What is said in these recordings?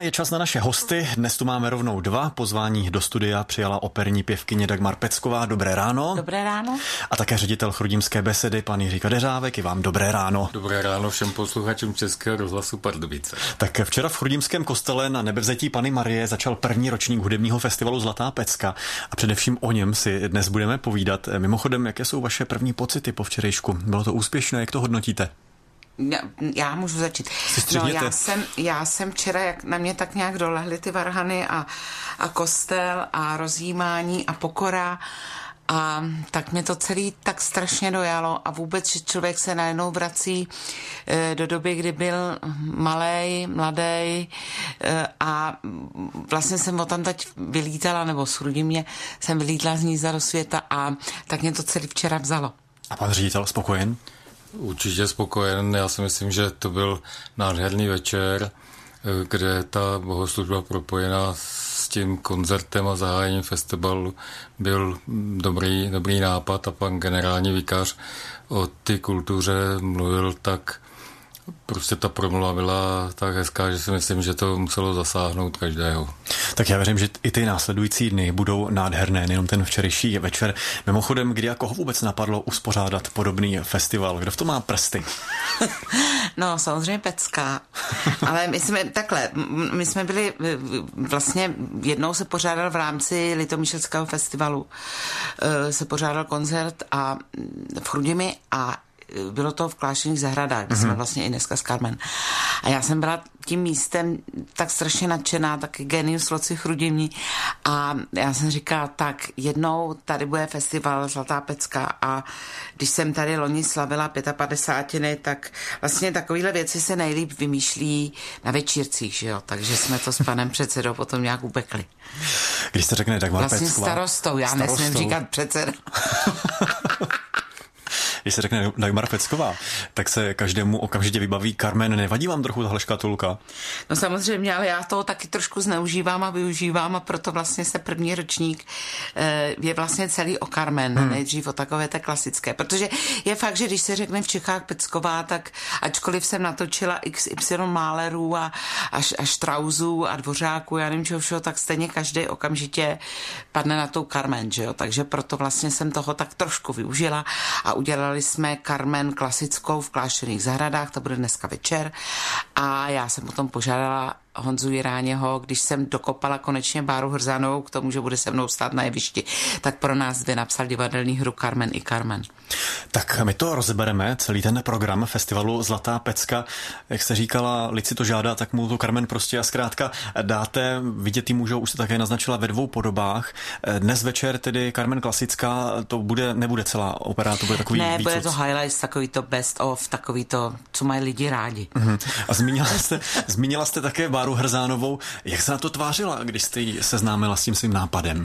Je čas na naše hosty. Dnes tu máme rovnou dva. Pozvání do studia přijala operní pěvkyně Dagmar Pecková. Dobré ráno. Dobré ráno. A také ředitel Chrudimské besedy, pan Jiří Kadeřávek. I vám dobré ráno. Dobré ráno všem posluchačům Českého rozhlasu Pardubice. Tak včera v Chrudimském kostele na Nebevzetí Panny Marie začal první ročník hudebního festivalu Zlatá pecka a především o něm si dnes budeme povídat. Mimochodem, jaké jsou vaše první pocity po včerejšku? Bylo to úspěšné, jak to hodnotíte? Já můžu začít. Já jsem včera, jak na mě tak nějak dolehly ty varhany a kostel a rozjímání a pokora, a tak mě to celý tak strašně dojalo a vůbec, že člověk se najednou vrací do doby, kdy byl mladý a vlastně jsem odtamtať vylítala, nebo z Chrudimě jsem vylítla z Hnízda do světa a tak mě to celý včera vzalo. A pan ředitel spokojen? Určitě spokojen. Já si myslím, že to byl nádherný večer, kde ta bohoslužba propojená s tím koncertem a zahájením festivalu byl dobrý nápad a pan generální vikář o té kultuře mluvil tak, prostě ta promluva byla tak hezká, že si myslím, že to muselo zasáhnout každého. Tak já věřím, že i ty následující dny budou nádherné, nejenom ten včerejší večer. Mimochodem, kdy a koho vůbec napadlo uspořádat podobný festival? Kdo v tom má prsty? No, samozřejmě Pecka. Ale my jsme byli vlastně, jednou se pořádal v rámci Litomyšlského festivalu, se pořádal koncert a v Chrudimi a bylo to v Klášterních zahradách, kde jsme vlastně i dneska s Carmen. A já jsem byla tím místem tak strašně nadšená, taky genius loci chrudimní. A já jsem říkala, tak jednou tady bude festival Zlatá pecka a když jsem tady loni slavila 55, tak vlastně takovýhle věci se nejlíp vymýšlí na večírcích, že jo? Takže jsme to s panem předsedou potom nějak upekli. Když se řekne Dagmar Pecková. Vlastně starostou, já nesmím říkat předseda. Když se řekne Dagmar Pecková, tak se každému okamžitě vybaví Carmen. Nevadí vám trochu tahle škatulka? No samozřejmě, ale já toho taky trošku zneužívám a využívám a proto vlastně se první ročník je vlastně celý o Carmen, nejdřív o takové té klasické. Protože je fakt, že když se řekne v Čechách Pecková, tak ačkoliv jsem natočila XY málerů a Štrausů a Dvořáků, já nevím čeho všeho, tak stejně každý okamžitě padne na tou Carmen, že jo? Takže proto vlastně jsem toho tak trošku využila a udělali jsme Carmen klasickou v Klášterních zahradách, to bude dneska večer a já jsem potom požádala Honzu Jiráněho, když jsem dokopala konečně Báru Hrzanovou k tomu, že bude se mnou stát na jevišti, tak pro nás dvě napsal divadelní hru Carmen i Carmen. Tak my to rozebereme, celý ten program festivalu Zlatá pecka. Jak jste říkala, lid si to žádá, tak mu to Carmen prostě a zkrátka dáte, vidět jí můžou, už se také naznačila ve dvou podobách. Dnes večer tedy Carmen klasická, to nebude celá opera, to bude takový Ne, výcuc. bude to highlights, takový to best of, takový to, co mají lidi rádi. A zmínila jste také Báru Hrzánovou. Jak se na to tvářila, když jste jí seznámila s tím svým nápadem?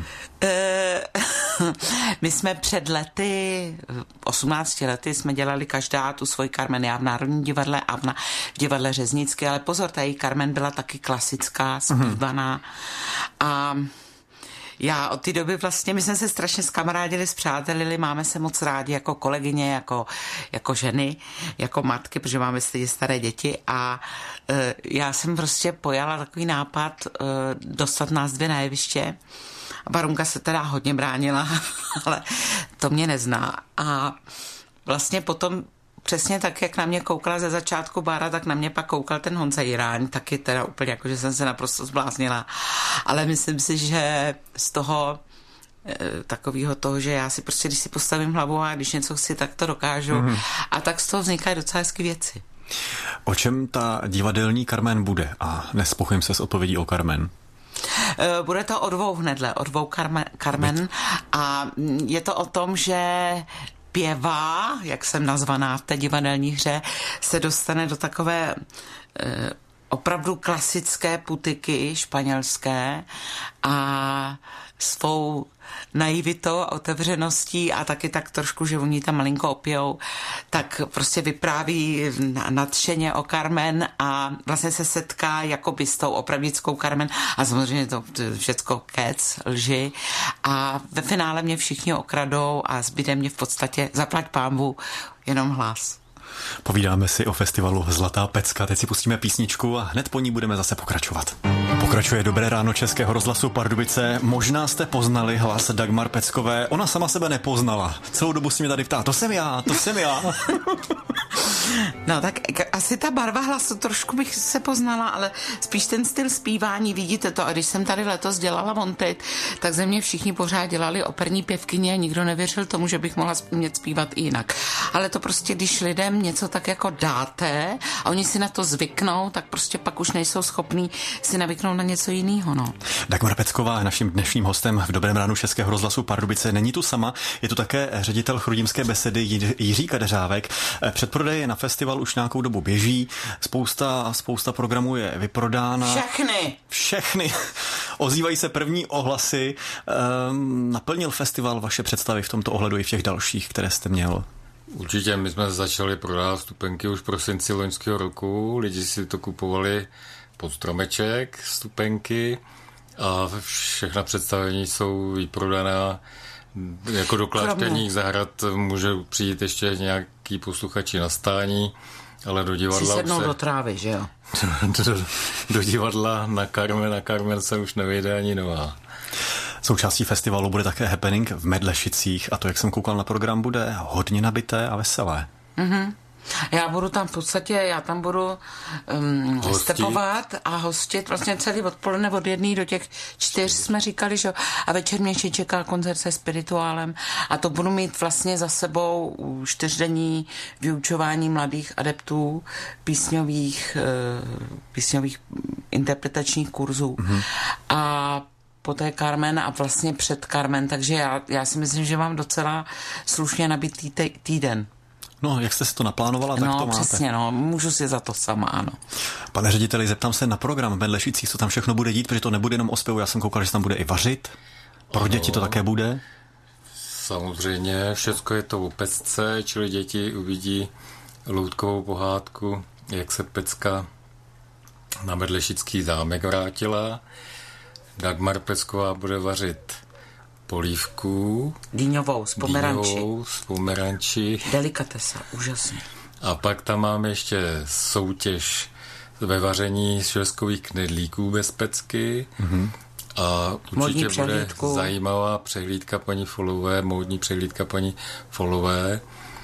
My jsme před 18 lety jsme dělali každá tu svoji Carmen, já v Národním divadle a v divadle Řeznické, ale pozor, ta její Carmen byla taky klasická, zpívaná a já od té doby vlastně, my jsme se strašně zkamarádili, spřátelili, máme se moc rádi jako kolegyně, jako ženy, jako matky, protože máme stejně staré děti a já jsem prostě pojala takový nápad dostat nás dvě na jeviště. Barunka se teda hodně bránila, ale to mě nezná. A vlastně potom přesně tak, jak na mě koukala ze začátku Bára, tak na mě pak koukal ten Honza Jiráň, taky teda úplně jako, že jsem se naprosto zbláznila. Ale myslím si, že z toho takového toho, že já si prostě, když si postavím hlavu a když něco chci, tak to dokážu. A tak z toho vznikají docela hezky věci. O čem ta divadelní Carmen bude? A nespokojím se s odpovědí o Carmen. Bude to o dvou Carmen a je to o tom, že pěva, jak jsem nazvaná v té divadelní hře, se dostane do takové opravdu klasické putiky španělské a svou naivitou a otevřeností a taky tak trošku, že oni tam malinko opijou, tak prostě vypráví nadšeně o Carmen a vlastně se setká jakoby s tou opravdickou Carmen a samozřejmě to všecko kec, lži a ve finále mě všichni okradou a zbyde mě v podstatě zaplať pánbu jenom hlas. Povídáme si o festivalu Zlatá pecka. Teď si pustíme písničku a hned po ní budeme zase pokračovat. Pokračuje Dobré ráno Českého rozhlasu Pardubice. Možná jste poznali hlas Dagmar Peckové. Ona sama sebe nepoznala. Celou dobu si mě tady ptá, to jsem já. No tak asi ta barva hlasu trošku bych se poznala, ale spíš ten styl zpívání, vidíte to. A když jsem tady letos dělala Wanted, tak ze mě všichni pořád dělali operní pěvkyně a nikdo nevěřil tomu, že bych mohla umět zpívat i jinak. Ale to prostě, když lidem něco tak jako dáte a oni si na to zvyknou, tak prostě pak už nejsou schopní si navyknout na něco jiného. No. Dagmar Pecková je naším dnešním hostem v Dobrém ránu Českého rozhlasu Pardubice. Není tu sama, je tu také ředitel Chrudimské besedy Jiří Kadeřávek. Předprodej na festival už nějakou dobu běží, spousta programů je vyprodána. Všechny. Ozývají se první ohlasy. Naplnil festival vaše představy v tomto ohledu i v těch dalších, které jste měl? Určitě, my jsme začali prodávat vstupenky už v prosinci loňského roku. Lidi si to kupovali pod stromeček, vstupenky, a všechna představení jsou vyprodaná. Jako do Klášterních zahrad může přijít ještě nějaký posluchači na stání, ale do divadla... Si sednou do trávy, že jo? do divadla na Carmen se už nevejde ani nová. Součástí festivalu bude také happening v Medlešicích a to, jak jsem koukal na program, bude hodně nabité a veselé. Mhm. Já tam budu stepovat a hostit vlastně celý odpoledne od 1 do těch 4 jsme říkali, že a večer mě ještě čeká koncert se spirituálem a to budu mít vlastně za sebou 4denní vyučování mladých adeptů písňových interpretačních kurzů. Mm-hmm. A poté Carmen a vlastně před Carmen, takže já si myslím, že mám docela slušně nabitý týden. No, jak jste si to naplánovala, tak to máte. No, přesně, můžu si za to sama, ano. Pane řediteli, zeptám se na program v Medlešicích, co tam všechno bude dít, protože to nebude jenom o zpěvu, já jsem koukal, že tam bude i vařit. Pro děti to také bude? Samozřejmě, všecko je to o pecce, čili děti uvidí loutkovou pohádku, jak se Pecka na Medlešický zámek vrátila. Dagmar Pecková bude vařit polívku. Dýňovou z pomeranči. Delikatesa, úžasně. A pak tam máme ještě soutěž ve vaření švestkových knedlíků bez pecky. Mm-hmm. A určitě bude zajímavá přehlídka paní Folové, módní přehlídka paní Folové.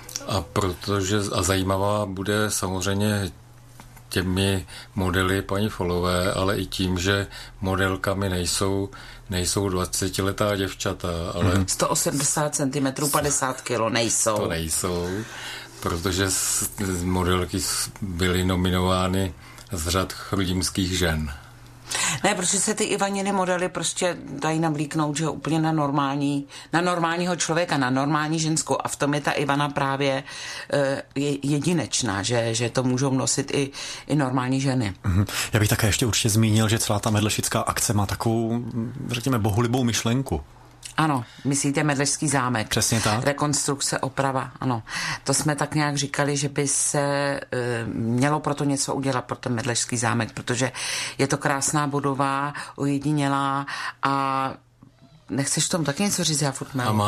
A zajímavá bude samozřejmě těmi modely paní Folové, ale i tím, že modelkami nejsou 20letá děvčata, ale... 180 cm, 50 kg nejsou. To nejsou, protože modelky byly nominovány z řad chrudimských žen. Ne, protože se ty Ivaniny modely prostě dají navlíknout, že úplně na normálního člověka, na normální ženskou a v tom je ta Ivana právě jedinečná, že to můžou nosit i normální ženy. Já bych také ještě určitě zmínil, že celá ta medlešická akce má takovou, řekněme, bohulibou myšlenku. Ano, myslíte Medlešský zámek. Přesně tak. Rekonstrukce, oprava, ano. To jsme tak nějak říkali, že by se mělo proto něco udělat pro ten Medlešský zámek, protože je to krásná budova, ojedinělá a nechceš tomu taky něco říct, já furt A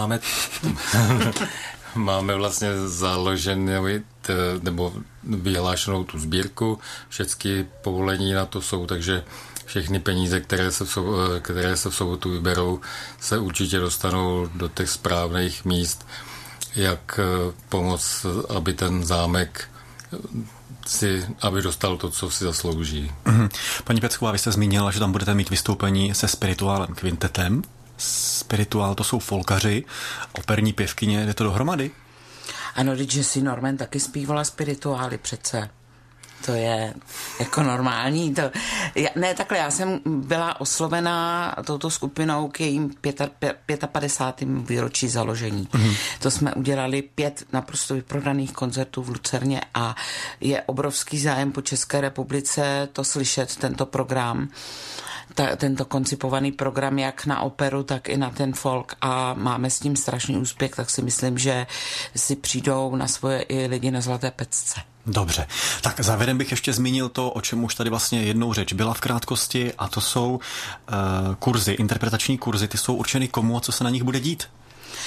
máme vlastně založenou nebo vyhlášenou tu sbírku, všechny povolení na to jsou, takže všechny peníze, které se v sobotu vyberou, se určitě dostanou do těch správných míst, jak pomoct, aby ten zámek aby dostal to, co si zaslouží. Paní Pecková, vy jste zmínila, že tam budete mít vystoupení se Spirituálem kvintetem. Spirituál, to jsou folkaři, operní pěvkyně, jde to dohromady? Ano, když Jessie Norman taky zpívala Spirituály přece. To je jako normální. Já jsem byla oslovená touto skupinou k jejím 55. výročí založení. Mm-hmm. To jsme udělali 5 naprosto vyprodaných koncertů v Lucerně a je obrovský zájem po České republice to slyšet, tento program. Tento koncipovaný program jak na operu, tak i na ten folk a máme s tím strašný úspěch, tak si myslím, že si přijdou na svoje i lidi na Zlaté Pecce. Dobře, tak závěrem bych ještě zmínil to, o čem už tady vlastně jednou řeč byla v krátkosti a to jsou kurzy, interpretační kurzy, ty jsou určeny komu a co se na nich bude dít?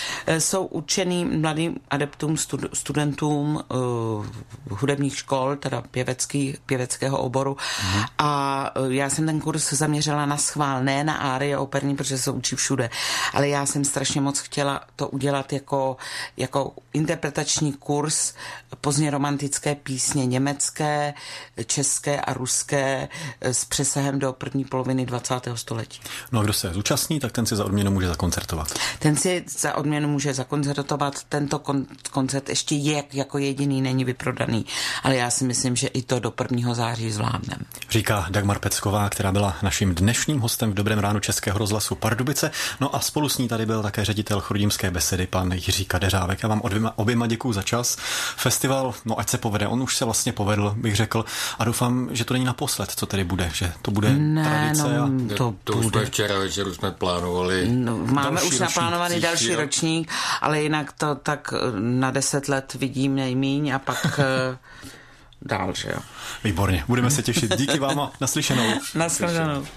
Jsou určený mladým adeptům, studentům hudebních škol, teda pěveckého oboru. A já jsem ten kurz zaměřila na schvál, ne na árie operní, protože se učí všude, ale já jsem strašně moc chtěla to udělat jako interpretační kurz pozdně romantické písně německé, české a ruské s přesahem do první poloviny 20. století. No a kdo se zúčastní, tak ten si za odměnu může zakoncertovat. Ten si za odměnu může zakoncertovat. Tento koncert ještě je jako jediný, není vyprodaný, ale já si myslím, že i to do 1. září zvládneme. Říká Dagmar Pecková, která byla naším dnešním hostem v Dobrém ránu Českého rozhlasu Pardubice. No a spolu s ní tady byl také ředitel Chrudimské besedy, pan Jiří Kadeřávek. Já vám oběma děkuju za čas. Festival, no ať se povede, on už se vlastně povedl, bych řekl, a doufám, že to není naposled, co tady bude, že to bude tradice. To už jsme včera večer jsme plánovali. No, máme už naplánovaný další ročník, ale jinak to tak na 10 let vidím nejmíň a pak dál, že jo. Výborně, budeme se těšit. Díky vám a naslyšenou. Naschledanou.